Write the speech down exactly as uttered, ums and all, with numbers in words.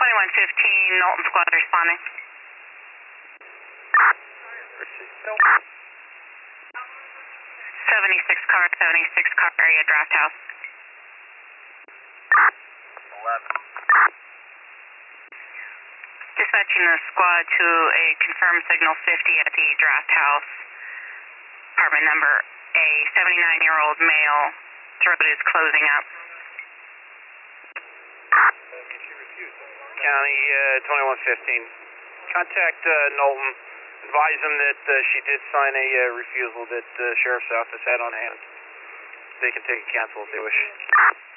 twenty-one fifteen, Knowlton Squad responding. seventy-six car, seventy-six car area draft house. eleven. Dispatching the squad to a confirmed signal fifty at the draft house. Apartment number A, seventy-nine-year-old male, throat is closing up. County uh, twenty-one fifteen. Contact uh, Knowlton. Advise them that uh, she did sign a uh, refusal that the uh, Sheriff's Office had on hand. They can take a cancel if they wish.